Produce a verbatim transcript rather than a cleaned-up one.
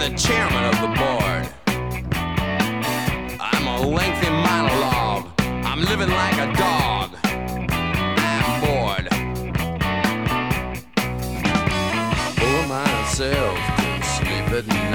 the chairman of the board. I'm a lengthy monologue. I'm living like a dog. I'm bored. Pour myself to sleep at night.